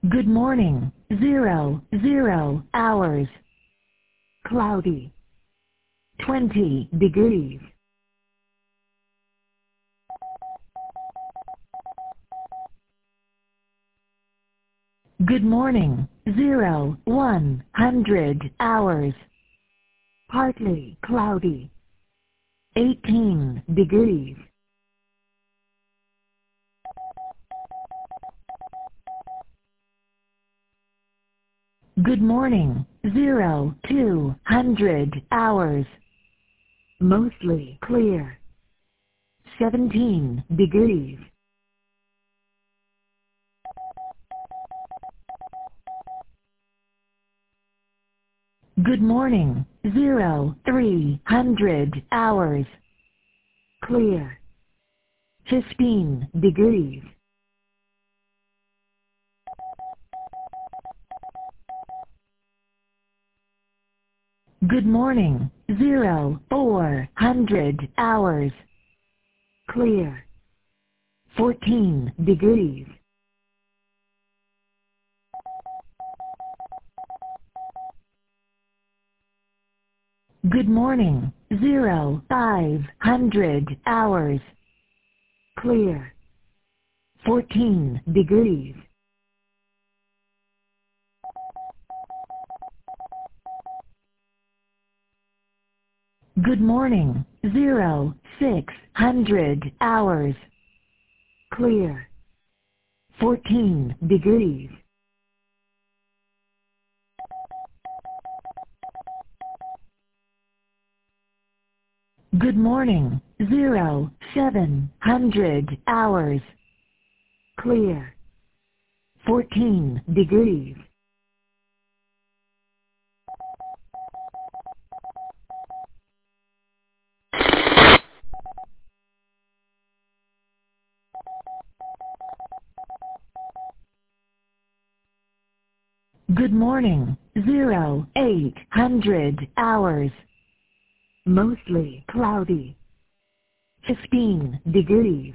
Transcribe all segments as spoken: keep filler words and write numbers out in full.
Good morning. Zero, zero hours. Cloudy. Twenty degrees. Good morning. Zero, one hundred hours. Partly cloudy. Eighteen degrees. Good morning. Zero, two hundred hours. Mostly clear. Seventeen degrees. Good morning. Zero, three hundred hours. Clear. Fifteen degrees. Good morning. Zero, four hundred hours. Clear. Fourteen degrees. Good morning. Zero, five hundred hours. Clear. Fourteen degrees. Good morning. Zero, six hundred hours. Clear. Fourteen degrees. Good morning. Zero, seven hundred hours. Clear. Fourteen degrees. Good morning. Zero, eight hundred hours. Mostly cloudy. Fifteen degrees.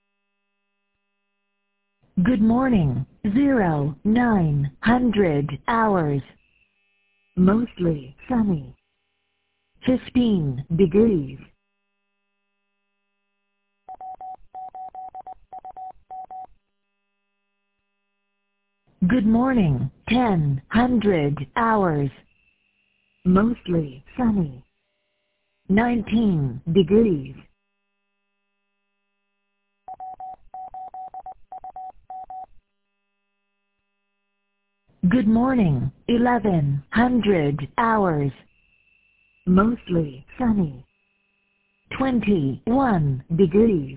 Good morning. Zero, nine hundred hours. Mostly sunny. Fifteen degrees. Good morning. Ten hundred hours. Mostly sunny. Nineteen degrees. Good morning. Eleven hundred hours. Mostly sunny. Twenty-one degrees.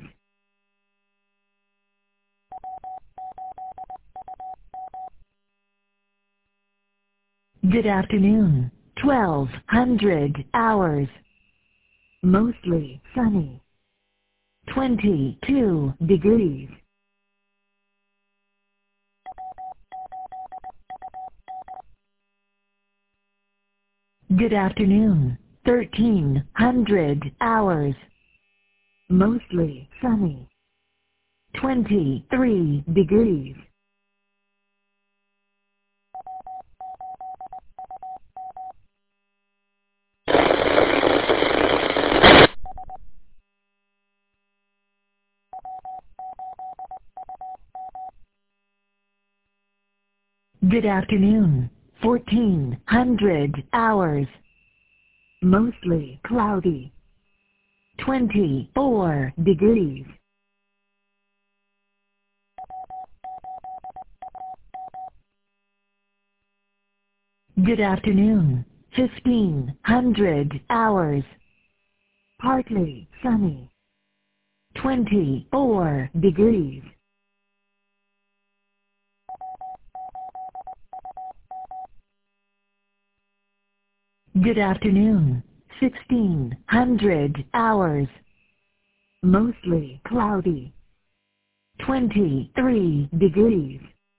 Good afternoon. Twelve hundred hours. Mostly sunny. Twenty-two degrees. Good afternoon. Thirteen hundred hours. Mostly sunny. Twenty-three degrees. Good afternoon. Fourteen hundred hours. Mostly cloudy. Twenty-four degrees. Good afternoon. Fifteen hundred hours. Partly sunny. Twenty-four degrees. Good afternoon. Sixteen hundred hours. Mostly cloudy. Twenty-three degrees.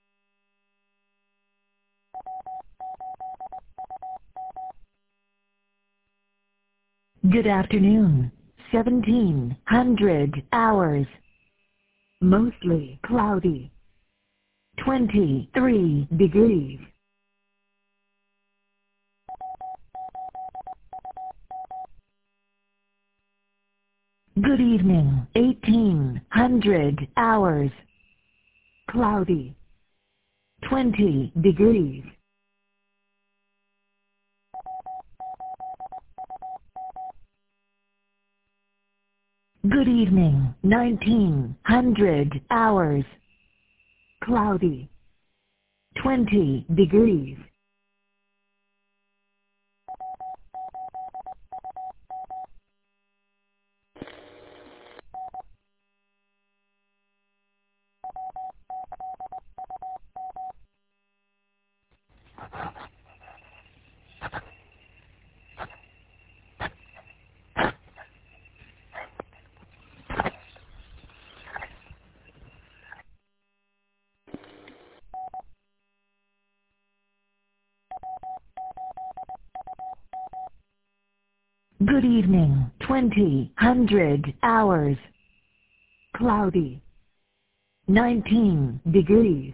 Good afternoon. Seventeen hundred hours. Mostly cloudy. twenty-three degrees. Good evening, eighteen hundred hours. Cloudy. twenty degrees. Good evening, nineteen hundred hours. Cloudy. twenty degrees. Good evening, twenty hundred hours. Cloudy. nineteen degrees.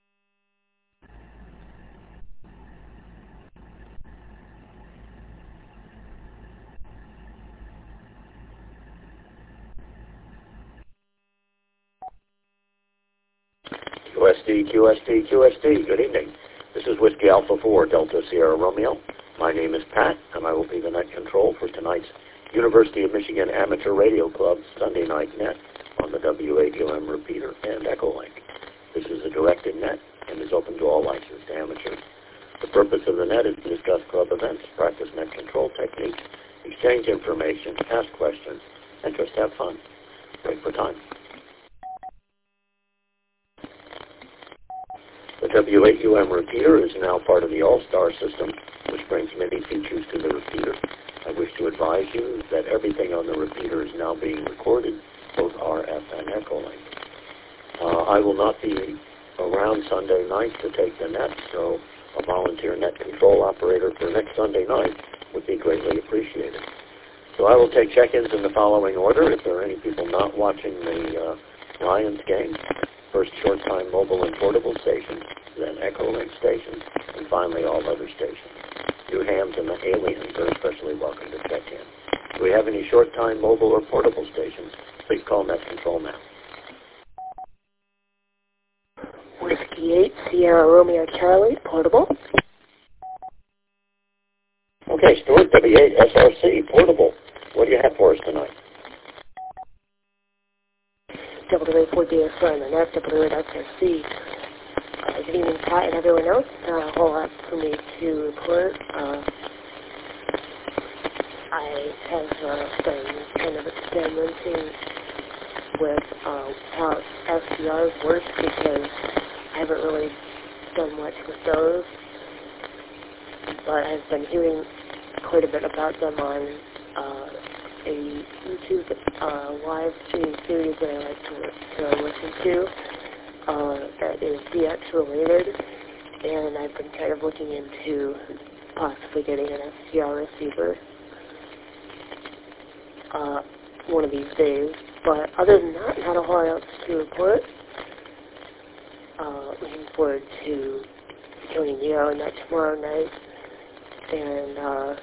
Q S D, Q S D, Q S D, good evening. This is Whiskey Alpha four, Delta Sierra Romeo. My name is Pat, and I will be the net control for tonight's University of Michigan Amateur Radio Club Sunday Night Net on the W A U M repeater and Echolink. This is a directed net and is open to all licensed amateurs. The purpose of the net is to discuss club events, practice net control techniques, exchange information, ask questions, and just have fun. Wait for time. The W A U M repeater is now part of the All-Star system, which brings many features to the repeater. I wish to advise you that everything on the repeater is now being recorded, both R F and Echolink. Uh, I will not be around Sunday night to take the net, so a volunteer net control operator for next Sunday night would be greatly appreciated. So I will take check-ins in the following order. If there are any people not watching the uh, Lions game, first short-time mobile and portable stations, then Echolink stations, and finally all other stations. New hams and the aliens are especially welcome to check in. Do we have any short-time mobile or portable stations? Please call Net Control now. Whiskey eight, Sierra Romeo Charlie, portable. Okay, Stuart, W eight S R C, portable. What do you have for us tonight? W A four D S R, and that's W eight S R C. Uh, good evening, Pat and everyone else. Not a whole lot for me to report. Uh, I have uh, been kind of experimenting with uh, how S D Rs work because I haven't really done much with those, but I've been hearing quite a bit about them on uh, a YouTube uh, live stream series that I like to, to listen to uh, that is D X related, and I've been kind of looking into possibly getting an S D R receiver uh, one of these days. But other than that, not a whole lot else to report. Uh, looking forward to joining you on that tomorrow night, and uh,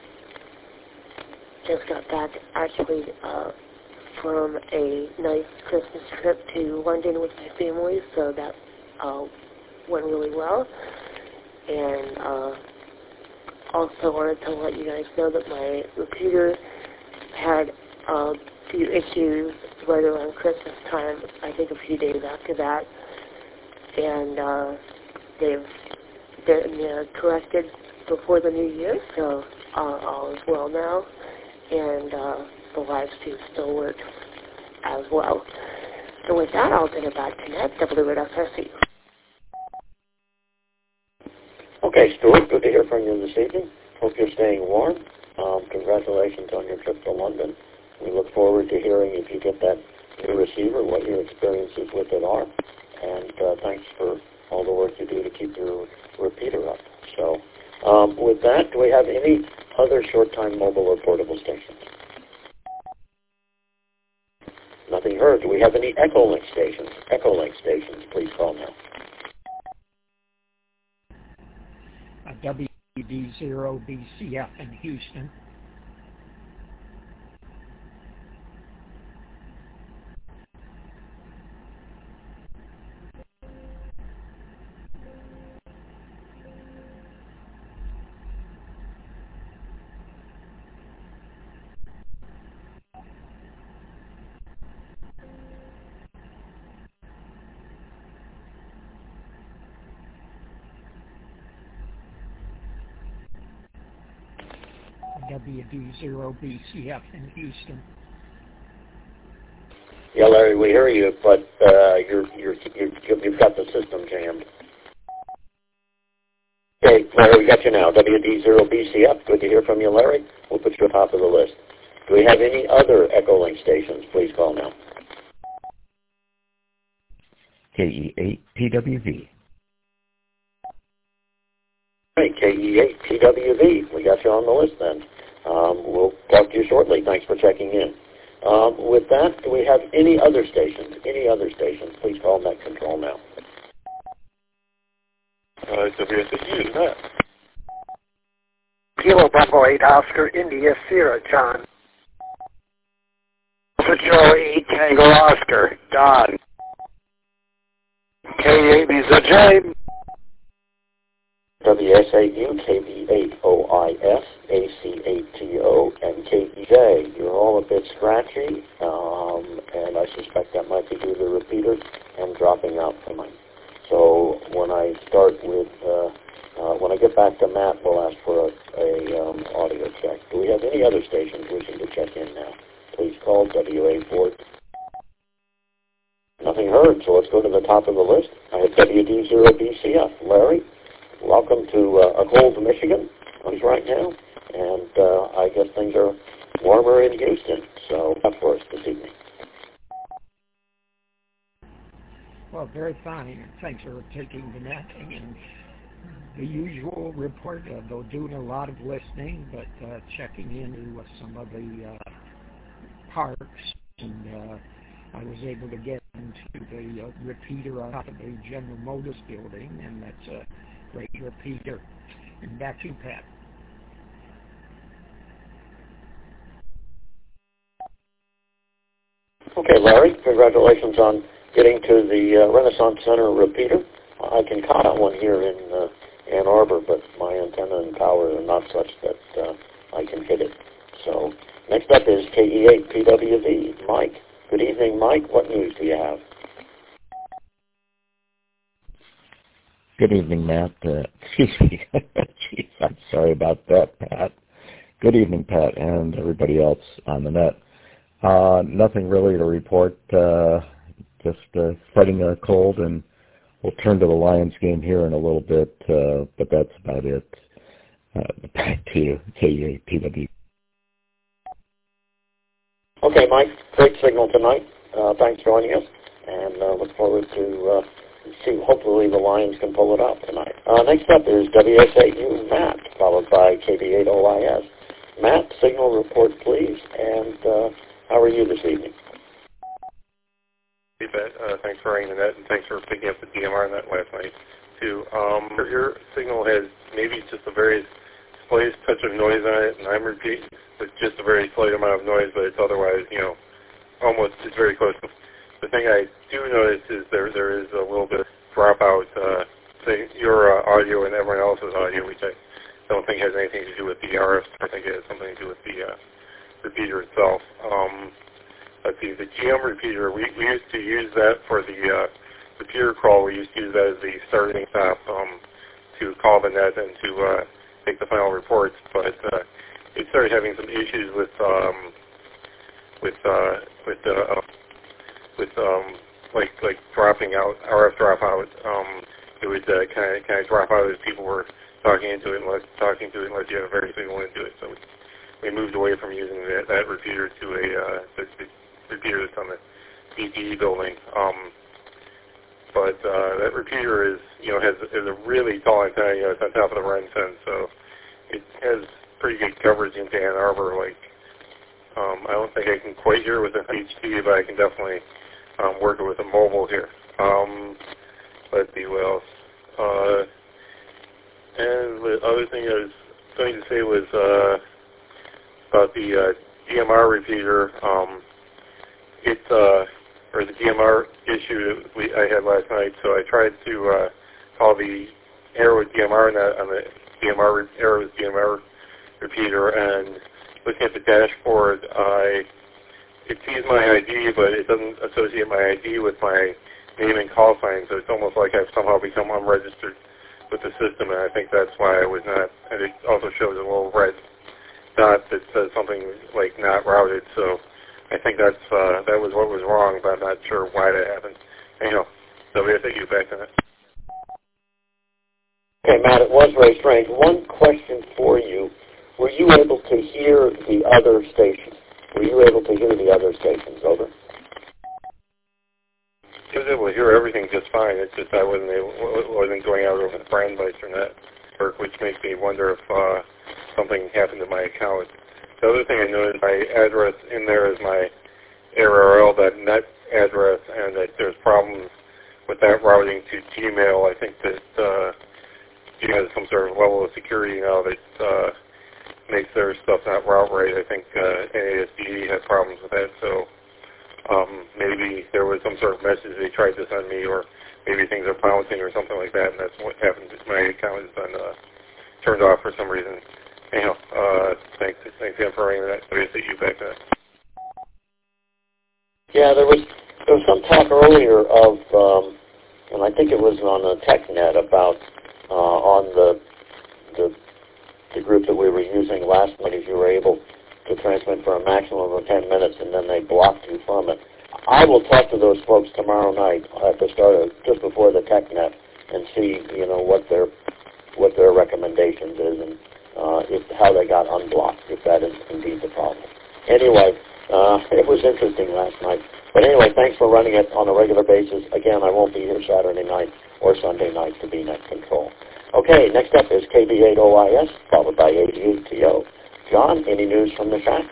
just got back actually uh, from a nice Christmas trip to London with my family, so that uh, went really well. And uh, also wanted to let you guys know that my repeater had a few issues right around Christmas time, I think a few days after that, and uh, they've been uh, corrected before the new year, so uh, all is well now, and uh, the live stream still works as well. So with that, I'll turn it back to Ned, W eight S R C. Okay, Stuart, good to hear from you this evening. Hope you're staying warm. Um, congratulations on your trip to London. We look forward to hearing if you get that new receiver, what your experiences with it are. And uh, thanks for all the work you do to keep your repeater up. So um, with that, do we have any other short-time mobile or portable stations? Nothing heard. Do we have any Echolink stations? Echolink stations, please call now. W D zero B C F in Houston. W D zero B C F in Houston. Yeah, Larry, we hear you, but uh, you're, you're, you're, you've got the system jammed. Okay, Larry, we got you now. W D zero B C F, good to hear from you, Larry. We'll put you at the top of the list. Do we have any other Echolink stations? Please call now. K E eight P W V. Hey, K E eight P W V. We got you on the list then. Um, we'll talk to you shortly. Thanks for checking in. Um, with that, do we have any other stations? Any other stations? Please call Net Control now. Uh, W S A U is that. Kilo Bravo eight Oscar India Sierra John. Patrol eight Tango Oscar Don. K A B Z J. W S A U, K B eight O I S, A C A T O, and K E J. You're all a bit scratchy, um, and I suspect that might be due to the repeater and dropping out tonight. So when I start with, uh, uh, when I get back to Matt, we'll ask for a, a um, audio check. Do we have any other stations wishing to check in now? Please call W A four. Nothing heard, so let's go to the top of the list. I have W D zero B C F. Larry? Welcome to uh, a cold Michigan right now, and uh, I guess things are warmer in Houston, so up for us this evening. Well, very fine. Thanks for taking the net and the usual report. Uh, they're doing a lot of listening, but uh, checking into uh, some of the uh, parks, and uh, I was able to get into the uh, repeater on top of the General Motors building, and that's a great repeater. And back to you, Pat. Okay, Larry, congratulations on getting to the uh, Renaissance Center repeater. I can count on one here in uh, Ann Arbor, but my antenna and power are not such that uh, I can hit it. So next up is K E eight P W V. Mike. Good evening, Mike. What news do you have? Good evening, Matt. Uh, excuse me. Jeez, I'm sorry about that, Pat. Good evening, Pat, and everybody else on the net. Uh, nothing really to report. Uh, just uh, fighting a cold, and we'll turn to the Lions game here in a little bit, uh, but that's about it. Uh, back to K E eight P W. Okay, Mike. Great signal tonight. Uh, thanks for joining us, and uh, look forward to uh, see. Hopefully, the Lions can pull it out tonight. Uh, next up is W S A U Matt, followed by K B eight O I S. Matt, signal report, please, and uh, how are you this evening? Hey, Pat. Uh, thanks for running the net, and thanks for picking up the D M R net last night, too. Um, your signal has maybe just a very slight touch of noise on it, and I'm repeating, it's just a very slight amount of noise, but it's otherwise, you know, almost, it's very close. The thing I do notice is there there is a little bit of dropout, uh, say your uh, audio and everyone else's audio, which I don't think has anything to do with the R F. I think it has something to do with the uh, repeater itself. Um, let's see, the G M repeater, we, we used to use that for the uh, repeater call. We used to use that as the starting stop um, to call the net and to uh, take the final reports, but uh, it started having some issues with um, with uh, with uh, with um, like like dropping out, R F dropout. Um, it would kind of kind of drop out as people were talking into it, unless talking to it unless you have a very signal into it. So we, we moved away from using that, that repeater to a uh, the, the repeater that's on the B T E building. Um, but uh, that repeater is you know has is a really tall antenna. You know, it's on top of the Ren fence, so it has pretty good coverage into Ann Arbor. Like um, I don't think I can quite hear with an H T, but I can definitely um, work it with a mobile here. Um, let's see what else. Uh, and other thing I was going to say was uh, about the uh, D M R repeater. Um, it uh, or the D M R issue that we, I had last night. So I tried to uh, call the error with D M R net on the D M R error with D M R repeater, and looking at the dashboard, I it sees my I D, but it doesn't associate my I D with my name and call sign. So it's almost like I've somehow become unregistered with the system, and I think that's why I was not. And it also shows a little red dot that says something like not routed. So I think that's uh, that was what was wrong, but I'm not sure why that happened. Anyhow, so we have to get you back on it. Okay, Matt, it was very strange. One question for you. Were you able to hear the other stations? Were you able to hear the other stations? Over. I was able to hear everything just fine. It's just I wasn't able, wasn't going out over the Brandmeister network, which makes me wonder if uh, something happened to my account. The other thing I noticed, my address in there is my A R L dot net address, and that there's problems with that routing to Gmail. I think that uh, Gmail has some sort of level of security now that uh, makes their stuff not route right. I think uh, N A S D had problems with that, so um, maybe there was some sort of message they tried to send me, or maybe things are bouncing or something like that, and that's what happened. My account has been uh, turned off for some reason. Anyhow, uh, thanks, thanks again for ringing that. So I see you back then. Yeah, there was there was some talk earlier of, um, and I think it was on the TechNet about uh, on the the the group that we were using last night, if you were able to transmit for a maximum of ten minutes, and then they blocked you from it. I will talk to those folks tomorrow night at the start of, just before the TechNet, and see, you know, what their what their recommendations is, and uh, if how they got unblocked, if that is indeed the problem. Anyway, uh, it was interesting last night. But anyway, thanks for running it on a regular basis. Again, I won't be here Saturday night or Sunday night to be net control. Okay, next up is K B eight O I S, followed by eighty-eight T O. John, any news from the shack?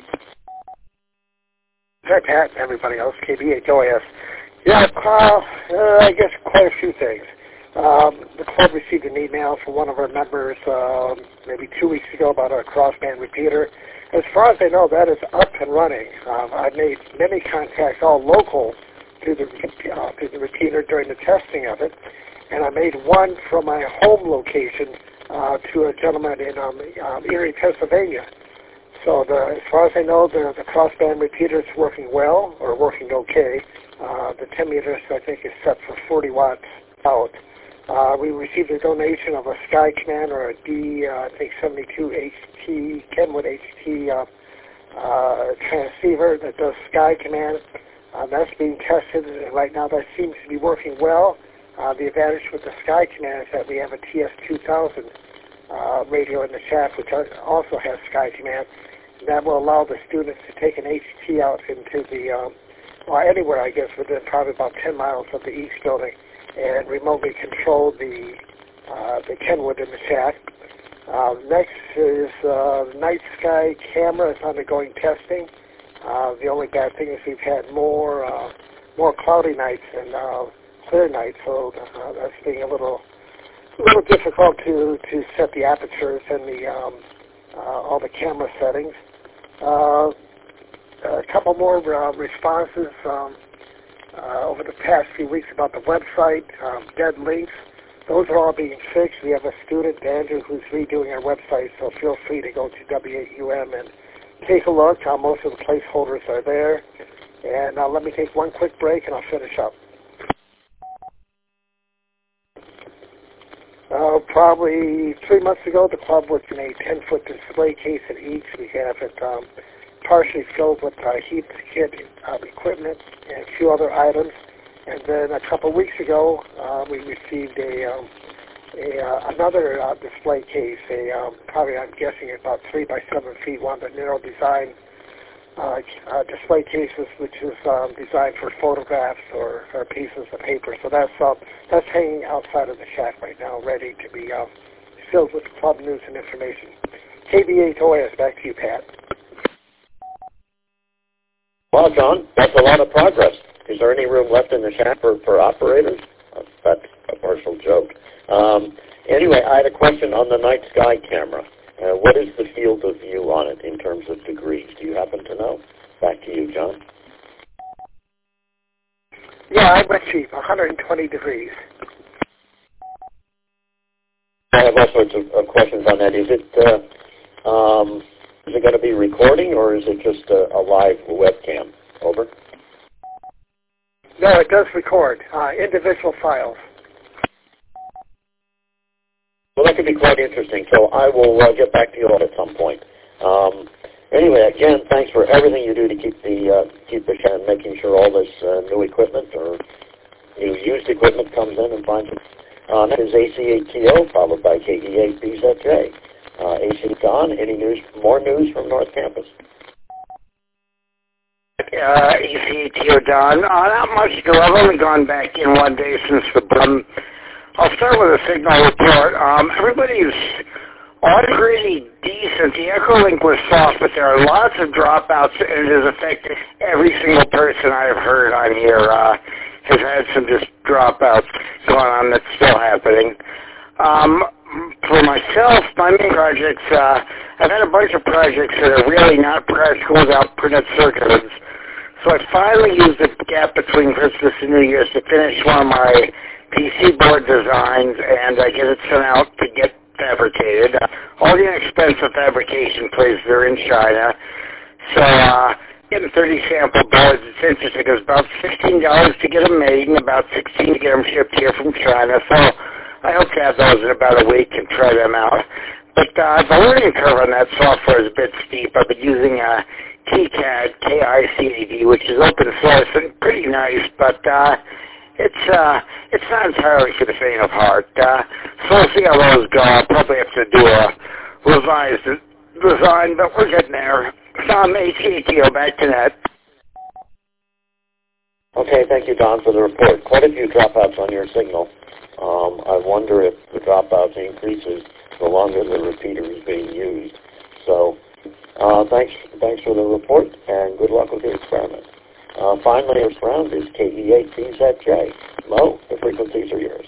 Hi, Pat, and everybody else, K B eight O I S. Yeah, uh, uh, I guess quite a few things. Um, the club received an email from one of our members um, maybe two weeks ago about a crossband repeater. As far as I know, that is up and running. Um, I've made many contacts, all local, to the, uh, to the repeater during the testing of it. And I made one from my home location uh, to a gentleman in um, um, Erie, Pennsylvania. So the, as far as I know, the, the crossband repeater is working well, or working okay. Uh, the ten meters, I think, is set for forty watts out. Uh, we received a donation of a Sky Command or a D, uh, I think, seventy-two H T, Kenwood H T uh, uh, transceiver that does Sky Command. Uh, that's being tested, and right now that seems to be working well. Uh, the advantage with the Sky Command is that we have a T S two thousand uh, radio in the shaft, which also has Sky Command. And that will allow the students to take an H T out into the, um, well, anywhere, I guess, within probably about ten miles of the East Building, and remotely control the uh, the Kenwood in the shaft. Uh, next is uh, Night Sky camera is undergoing testing. Uh, the only bad thing is we've had more uh, more cloudy nights than uh, clear nights, so uh, that's being a little a little difficult to, to set the apertures and the um, uh, all the camera settings. Uh, a couple more uh, responses um, uh, over the past few weeks about the website, um, dead links. Those are all being fixed. We have a student, Andrew, who's redoing our website, so feel free to go to W eight U M and take a look. Uh, most of the placeholders are there. And uh, let me take one quick break, and I'll finish up. Uh, probably three months ago, the club was in a ten-foot display case at each. We have it um, partially filled with uh, heat kit uh, equipment and a few other items. And then a couple of weeks ago, uh, we received a, um, a uh, another uh, display case, a um, probably I'm guessing about three by seven feet, one of the narrow design uh, uh, display cases, which is um, designed for photographs or, or pieces of paper. So that's uh, that's hanging outside of the shack right now, ready to be um, filled with club news and information. K B eight O I S, back to you, Pat. Well, John, that's a lot of progress. Is there any room left in the shack for, for operators? Uh, that's a partial joke. Um, Anyway, I had a question on the night sky camera. Uh, what is the field of view on it in terms of degrees? Do you happen to know? Back to you, John. Yeah, I'm with Chief, one hundred twenty degrees. I have all sorts of, of questions on that. Is it uh, um, is it going to be recording, or is it just a, a live webcam? Over. No, it does record uh, individual files. Well, that could be quite interesting. So I will uh, get back to you all at some point. Um, anyway, again, thanks for everything you do to keep the uh, keep the and making sure all this uh, new equipment or new used equipment comes in and finds it. Uh, next is A C A T O, followed by K D A B Z J. Uh, A C Don, any news? More news from North Campus? Uh, A C A T O Don. Uh, not much to. I've only gone back in one day since the. Um, I'll start with a signal report. Um, everybody's all pretty decent. The Echolink was soft, but there are lots of dropouts, and it has affected every single person I've heard on here. Uh, has had some just dropouts going on that's still happening. Um, for myself, my main projects, uh, I've had a bunch of projects that are really not practical without printed circuits. So I finally used the gap between Christmas and New Year's to finish one of my P C board designs, and I get it sent out to get fabricated. Uh, all the inexpensive fabrication places are in China. So uh, getting thirty sample boards, it's interesting. It was about sixteen dollars to get them made and about sixteen dollars to get them shipped here from China. So I hope to have those in about a week and try them out. But uh, the learning curve on that software is a bit steep. I've been using uh, KiCad, K I C A D, which is open source and pretty nice, but uh, it's uh, it's not entirely for the faint of heart. Uh, so we'll see how those go. I'll probably have to do a revised design, but we're getting there. Um, A C A T O, back to that. Okay, thank you, Don, for the report. Quite a few dropouts on your signal. Um, I wonder if the dropouts increases the longer the repeater is being used. So uh, thanks, thanks for the report, and good luck with the experiment. Uh, finally, this round is K E eight B Z J. Mo, the frequencies are yours.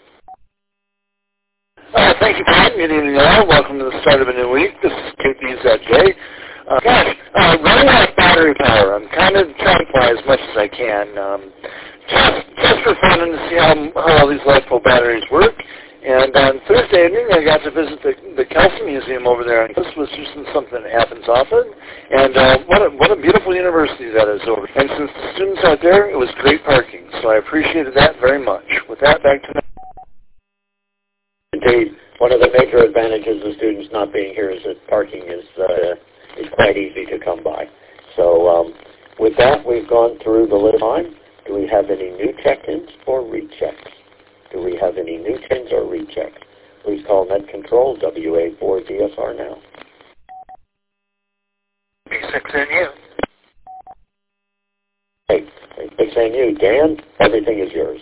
Uh, thank you, Pat. Good evening, all. Welcome to the start of a new week. This is K B Z J. Uh, gosh, uh, running out of battery power. I'm kind of trying to fly as much as I can. Um, just, just for fun and to see how, how all these LiFePo batteries work. And on Thursday evening, I got to visit the, the Kelsey Museum over there. This was just something that happens often. And uh, what, a, what a beautiful university that is over. And since the students aren't there, it was great parking. So I appreciated that very much. With that, back to now. Indeed. One of the major advantages of students not being here is that parking is, uh, is quite easy to come by. So um, with that, we've gone through the list time. Do we have any new check-ins or rechecks? Do we have any new check-ins or rechecks? Please call Net Control W A four D S R now. B six N U. Hey, B six N U. Dan, everything is yours.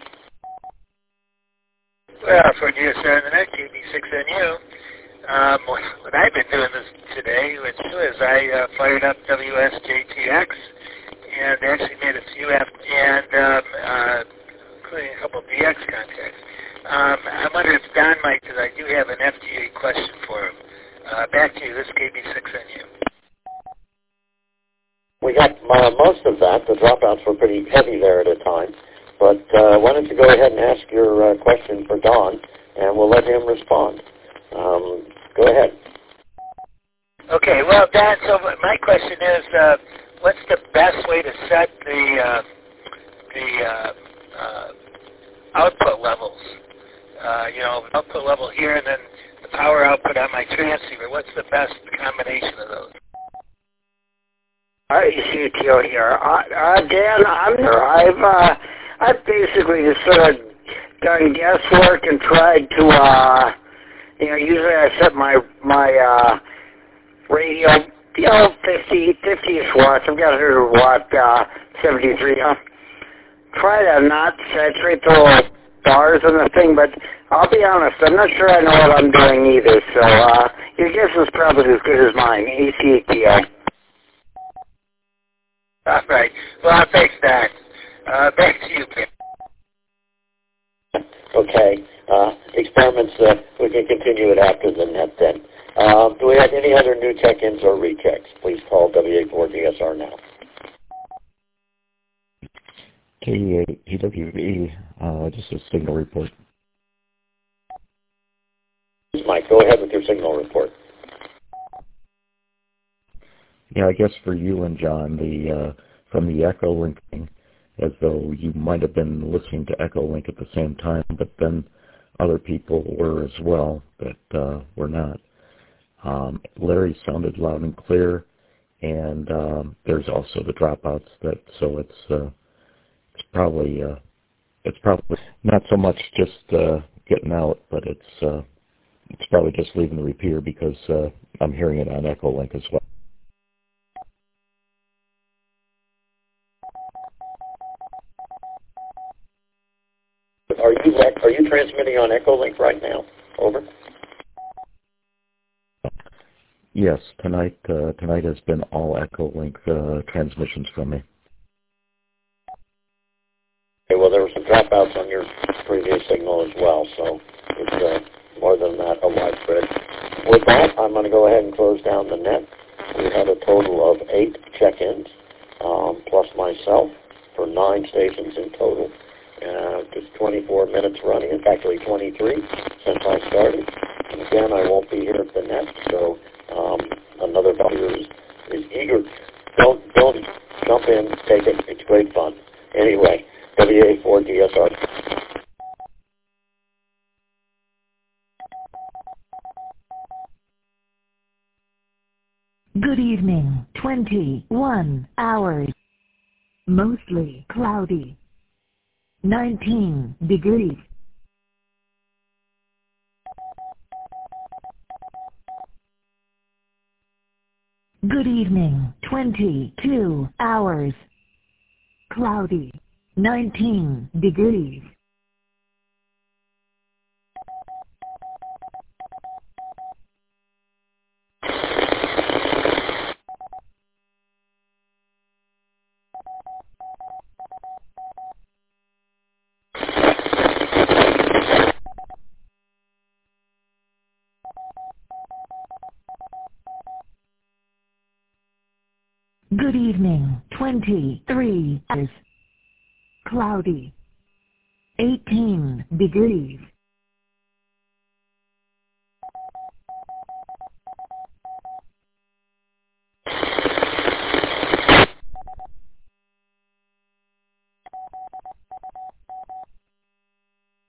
Well, for D S R Internet, K B six N U, um, what I've been doing this today which is I uh, fired up W S J T X and actually made a few F and um, uh, including a couple of D X contacts. Um, I wonder if Don might, because I do have an F T A question for him. Uh, back to you, this is K B six N U. We got uh, most of that. The dropouts were pretty heavy there at a time. But uh, why don't you go ahead and ask your uh, question for Don, and we'll let him respond. Um, go ahead. Okay, well, Don, so my question is, uh, what's the best way to set the uh, the uh, uh, output levels? Uh, you know, output level here and then the power output on my transceiver. What's the best combination of those? I see it here. Uh, uh, Dan, I'm there. I've uh, I've basically just sort of done guesswork and tried to, uh, you know, usually I set my my uh, radio, you know, fifty, fifty-ish watts. I've got one hundred watt, uh, seventy-three. Uh, try to not saturate the little bars on the thing, but I'll be honest, I'm not sure I know what I'm doing either. So uh, your guess is probably as good as mine. A C A T O. All right. Well, thanks, Don. Uh, back to you, Ben. Okay. uh, experiments, uh, we can continue it after the net then. Um, do we have any other new check-ins or rechecks? Please call W A four D S R now. K E eight P W E, uh, just a signal report. Mike, go ahead with your signal report. Yeah, I guess for you and John, the uh, from the Echolink thing, as though you might have been listening to Echolink at the same time, but then other people were as well, but uh, were not. Um, Larry sounded loud and clear, and um, there's also the dropouts. That so it's uh, it's probably uh, it's probably not so much just uh, getting out, but it's uh, it's probably just leaving the repeater because uh, I'm hearing it on Echolink as well. Are you are you transmitting on Echolink right now? Over. Yes, tonight uh, tonight has been all Echolink uh, transmissions from me. Okay, well, there were some dropouts on your previous signal as well, so it's uh, more than that a widespread. With that, I'm going to go ahead and close down the net. We had a total of eight check-ins, um, plus myself, for nine stations in total. Uh, just twenty-four minutes running. It's actually twenty-three since I started. And again, I won't be here at the net, so um, another value is, is eager. Don't don't jump in, take it. It's great fun. Anyway, W A four D S R. Good evening. twenty-one hours. Mostly cloudy. nineteen degrees. Good evening. twenty-two hours. Cloudy. nineteen degrees. Good evening. twenty-three hours. Cloudy. eighteen degrees.